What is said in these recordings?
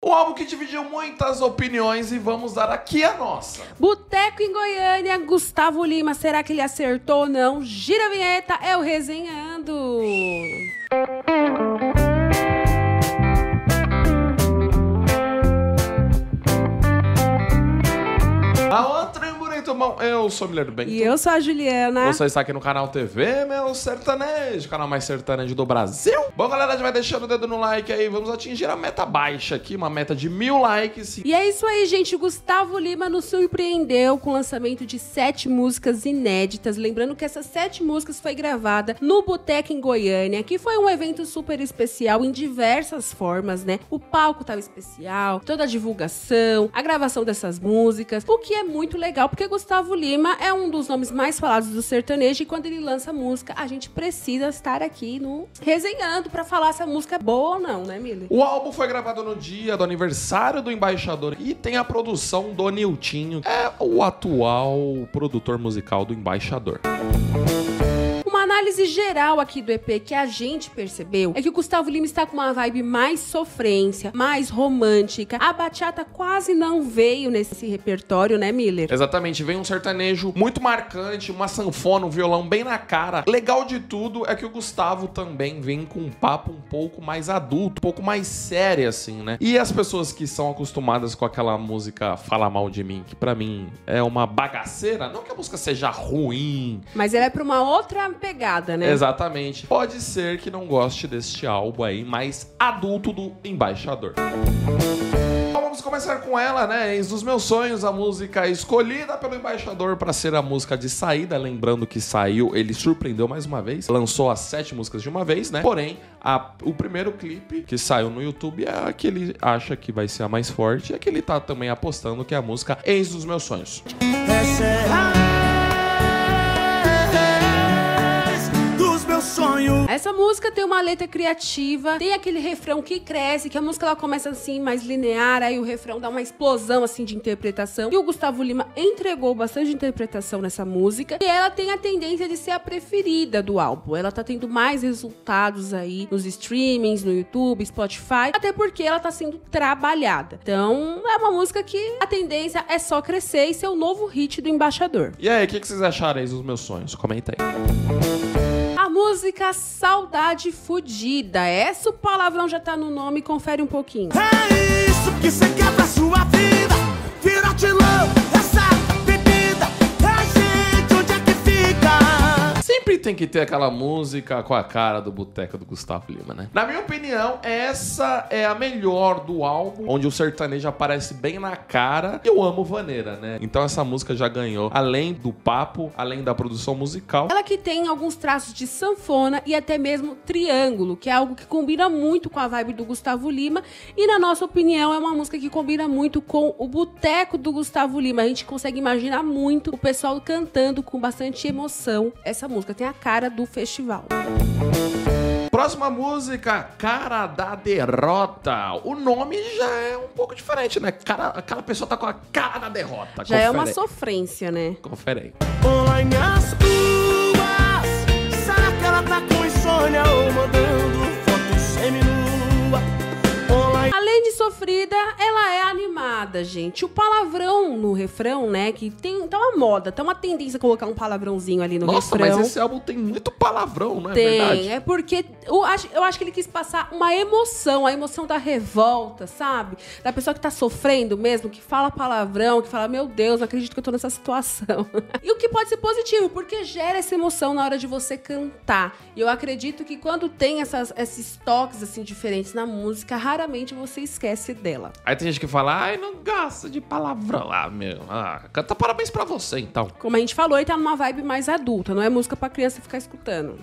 Um álbum que dividiu muitas opiniões e vamos dar aqui a nossa. Boteco em Goiânia, Gustavo Lima, será que ele acertou ou não? Gira a vinheta, é o Resenhando. Eu sou o Guilherme Bento. E eu sou a Juliana. Você está aqui no canal TV Meu Sertanejo, canal mais sertanejo do Brasil. Bom, galera, já vai deixando o dedo no like aí. Vamos atingir a meta baixa aqui, uma meta de 1000 likes. E é isso aí, gente. Gustavo Lima nos surpreendeu com o lançamento de 7 músicas inéditas. Lembrando que essas 7 músicas foi gravada no Boteco em Goiânia, que foi um evento super especial em diversas formas, né? O palco tava especial, toda a divulgação, a gravação dessas músicas, o que é muito legal, porque Gustavo Lima é um dos nomes mais falados do sertanejo e quando ele lança música, a gente precisa estar aqui no Resenhando pra falar se a música é boa ou não, né, Mili? O álbum foi gravado no dia do aniversário do Embaixador e tem a produção do Niltinho, é o atual produtor musical do Embaixador. Uma análise geral aqui do EP que a gente percebeu é que o Gustavo Lima está com uma vibe mais sofrência, mais romântica. A bachata quase não veio nesse repertório, né, Miller? Exatamente, vem um sertanejo muito marcante, uma sanfona, um violão bem na cara. Legal de tudo é que o Gustavo também vem com um papo um pouco mais adulto, um pouco mais sério, assim, né? E as pessoas que são acostumadas com aquela música Fala Mal de Mim, que pra mim é uma bagaceira, não que a música seja ruim, mas ela é pra uma outra pegada, né? Exatamente. Pode ser que não goste deste álbum aí, mais adulto do Embaixador. Então vamos começar com ela, né? Ex dos Meus Sonhos, a música escolhida pelo Embaixador para ser a música de saída. Lembrando que saiu, ele surpreendeu mais uma vez. Lançou as 7 músicas de uma vez, né? Porém, o primeiro clipe que saiu no YouTube é a que ele acha que vai ser a mais forte. É que ele tá também apostando que é a música Ex dos Meus Sonhos. Essa é Essa música tem uma letra criativa, tem aquele refrão que cresce, que a música ela começa assim, mais linear, aí o refrão dá uma explosão assim de interpretação. E o Gustavo Lima entregou bastante interpretação nessa música, e ela tem a tendência de ser a preferida do álbum. Ela tá tendo mais resultados aí nos streamings, no YouTube, Spotify, até porque ela tá sendo trabalhada. Então, é uma música que a tendência é só crescer e ser o novo hit do Embaixador. E aí, o que vocês acharam aí dos Meus Sonhos? Comenta aí. Música Saudade Fudida. Essa o palavrão já tá no nome, confere um pouquinho. É isso que você quer pra sua vida. Vira de love, essa bebida. É gente, onde é que fica? Sempre tem que ter aquela música com a cara do Boteco do Gustavo Lima, né? Na minha opinião, essa é a melhor do álbum, onde o sertanejo aparece bem na cara. Eu amo vaneira, né? Então essa música já ganhou, além do papo, além da produção musical. Ela que tem alguns traços de sanfona e até mesmo triângulo, que é algo que combina muito com a vibe do Gustavo Lima. E na nossa opinião, é uma música que combina muito com o Boteco do Gustavo Lima. A gente consegue imaginar muito o pessoal cantando com bastante emoção. Essa música tem a cara do festival. Próxima música, Cara da Derrota. O nome já é um pouco diferente, né? Aquela pessoa tá com a cara da derrota. Já é uma sofrência, né? Confere aí. Online as ruas, será que ela tá com insônia ou mandando fotos seminua? Além de sofrida, ela é animada, gente. O palavrão no refrão, né, que tá uma moda, tá uma tendência a colocar um palavrãozinho ali no refrão. Nossa, mas esse álbum tem muito palavrão, não é verdade? Tem, é porque eu acho que ele quis passar uma emoção, a emoção da revolta, sabe? Da pessoa que tá sofrendo mesmo, que fala palavrão, que fala, meu Deus, não acredito que eu tô nessa situação. E o que pode ser positivo, porque gera essa emoção na hora de você cantar. E eu acredito que quando tem esses toques, assim, diferentes na música, raramente você esquece dela. Aí tem gente que fala, ai, não gosta de palavrão. Ah, meu, canta parabéns pra você, então. Como a gente falou, ele tá numa vibe mais adulta, não é música pra criança ficar escutando.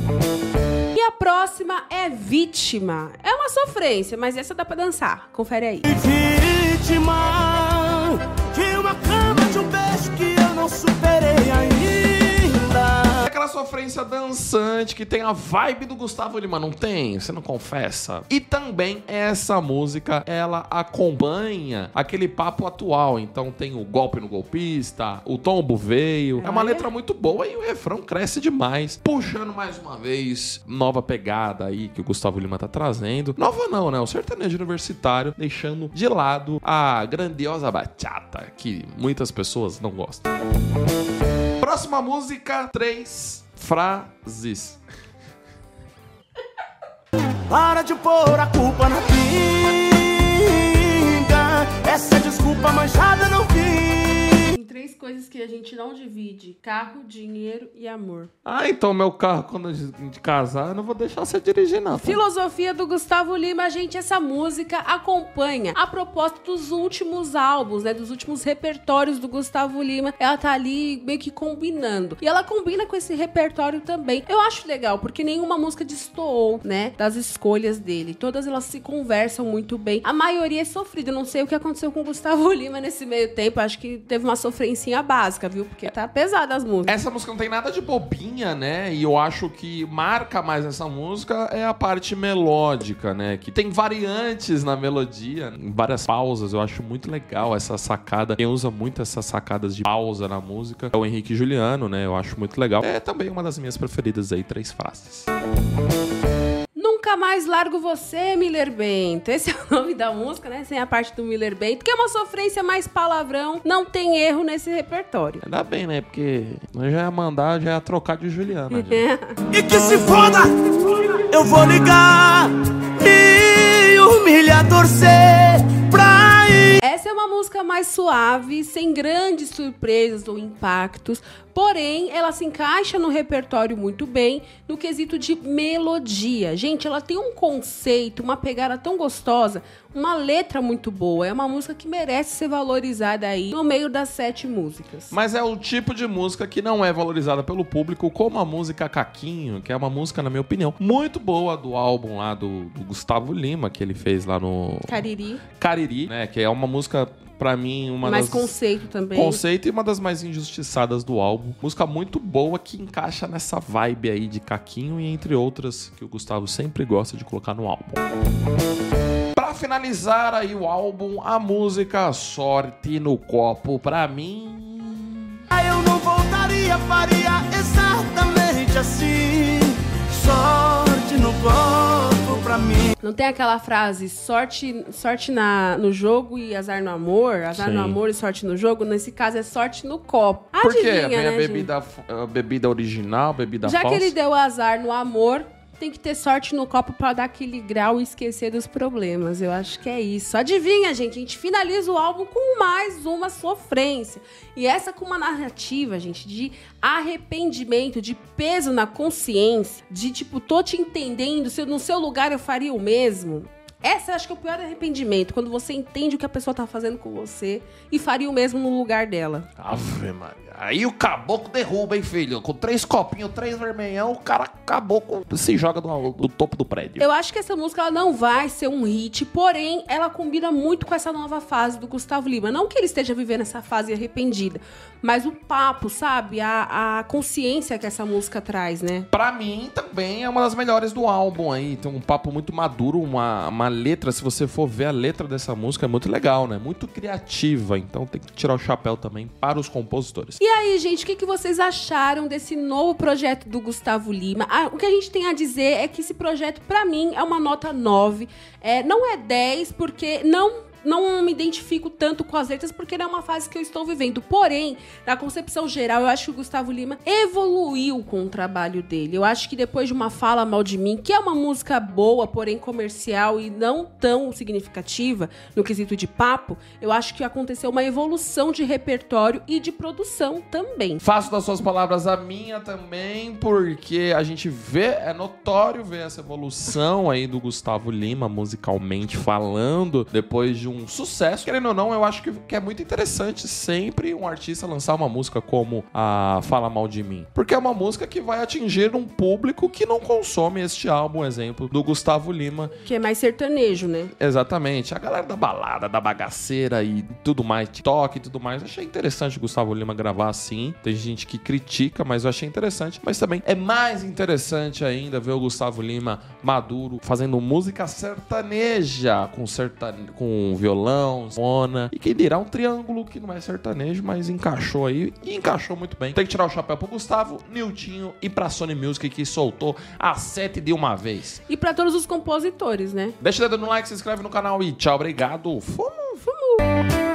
E a próxima é Vítima. É uma sofrência, mas essa dá pra dançar. Confere aí. Vítima de uma cama, de um beijo que eu não superei ainda. Aquela sofrência dançante que tem a vibe do Gustavo Lima, não tem? Você não confessa? E também essa música, ela acompanha aquele papo atual. Então tem o golpe no golpista, o tombo veio. É uma letra muito boa e o refrão cresce demais. Puxando mais uma vez, nova pegada aí que o Gustavo Lima tá trazendo. Nova não, né? O sertanejo universitário, deixando de lado a grandiosa bachata, que muitas pessoas não gostam. Próxima música, 3 frases. Para de pôr a culpa na pinga. Essa desculpa manchada não vinga. Tem 3 coisas que a gente não divide: carro, dinheiro e amor. Ah, então meu carro, quando a gente casar, eu não vou deixar você dirigir, não. Tá? Filosofia do Gustavo Lima, gente, essa música acompanha a proposta dos últimos álbuns, né, dos últimos repertórios do Gustavo Lima. Ela tá ali meio que combinando. E ela combina com esse repertório também. Eu acho legal, porque nenhuma música destoou, né, das escolhas dele. Todas elas se conversam muito bem. A maioria é sofrida. Eu não sei o que aconteceu com o Gustavo Lima nesse meio tempo. Acho que teve uma sofrencinha básica, viu? Porque tá pesada as músicas. Essa música não tem nada de bobinha, né? E eu acho que marca mais essa música é a parte melódica, né? Que tem variantes na melodia, várias pausas. Eu acho muito legal essa sacada. Quem usa muito essas sacadas de pausa na música é o Henrique Juliano, né? Eu acho muito legal. É também uma das minhas preferidas aí, 3 frases. Nunca mais largo você, Miller Bento. Esse é o nome da música, né? Sem a parte do Miller Bento, que é uma sofrência mais palavrão. Não tem erro nesse repertório. Ainda bem, né? Porque nós já ia mandar, já ia trocar de Juliana. E que se foda, eu vou ligar e humilhar, torcer pra ir. Essa é uma música mais suave, sem grandes surpresas ou impactos, porém ela se encaixa no repertório muito bem, no quesito de melodia. Gente, ela tem um conceito, uma pegada tão gostosa, uma letra muito boa. É uma música que merece ser valorizada aí no meio das 7 músicas. Mas é o tipo de música que não é valorizada pelo público, como a música Caquinho, que é uma música, na minha opinião, muito boa do álbum lá do Gustavo Lima, que ele fez lá no Cariri, né? Que é uma música, pra mim, uma mais das... conceito também. Conceito e uma das mais injustiçadas do álbum. Música muito boa que encaixa nessa vibe aí de Caquinho e entre outras que o Gustavo sempre gosta de colocar no álbum. Pra finalizar aí o álbum, a música Sorte no Copo, pra mim... Eu não voltaria, faria exatamente assim. Sorte no copo pra mim. Não tem aquela frase, sorte no jogo e azar no amor? Azar Sim. no amor e sorte no jogo? Nesse caso é sorte no copo. Por quê? Adivinha, Vem né, a bebida original, a bebida já falsa? que ele deu azar no amor, tem que ter sorte no copo pra dar aquele grau e esquecer dos problemas. Eu acho que é isso. Adivinha, gente? A gente finaliza o álbum com mais uma sofrência. E essa com uma narrativa, gente, de arrependimento, de peso na consciência, de tipo, tô te entendendo, se no seu lugar eu faria o mesmo. Essa eu acho que é o pior arrependimento, quando você entende o que a pessoa tá fazendo com você e faria o mesmo no lugar dela. Ave Maria. Aí o caboclo derruba, hein, filho? Com 3 copinhos, 3 vermelhão, o cara caboclo se joga do topo do prédio. Eu acho que essa música ela não vai ser um hit, porém, ela combina muito com essa nova fase do Gustavo Lima. Não que ele esteja vivendo essa fase arrependida, mas o papo, sabe? A consciência que essa música traz, né? Pra mim, também é uma das melhores do álbum aí. Tem um papo muito maduro, uma letra, se você for ver a letra dessa música, é muito legal, né? Muito criativa, então tem que tirar o chapéu também para os compositores. E aí, gente, o que vocês acharam desse novo projeto do Gustavo Lima? O que a gente tem a dizer é que esse projeto, pra mim, é uma nota 9. Não é 10, porque não me identifico tanto com as letras, porque não é uma fase que eu estou vivendo. Porém, na concepção geral, eu acho que o Gustavo Lima evoluiu com o trabalho dele. Eu acho que depois de uma Fala Mal de Mim, que é uma música boa, porém comercial e não tão significativa no quesito de papo, eu acho que aconteceu uma evolução de repertório e de produção também. Faço das suas palavras a minha também, porque a gente vê, é notório ver essa evolução aí do Gustavo Lima, musicalmente falando, depois de um sucesso. Querendo ou não, eu acho que é muito interessante sempre um artista lançar uma música como a Fala Mal de Mim. Porque é uma música que vai atingir um público que não consome este álbum, exemplo, do Gustavo Lima. Que é mais sertanejo, né? Exatamente. A galera da balada, da bagaceira e tudo mais, TikTok e tudo mais. Achei interessante o Gustavo Lima gravar assim. Tem gente que critica, mas eu achei interessante. Mas também é mais interessante ainda ver o Gustavo Lima maduro fazendo música sertaneja, com violão, fona. E quem dirá um triângulo que não é sertanejo, mas encaixou aí. E encaixou muito bem. Tem que tirar o chapéu pro Gustavo, Niltinho e pra Sony Music, que soltou a 7 de uma vez. E pra todos os compositores, né? Deixa o dedo no like, se inscreve no canal e tchau, obrigado. Fomos!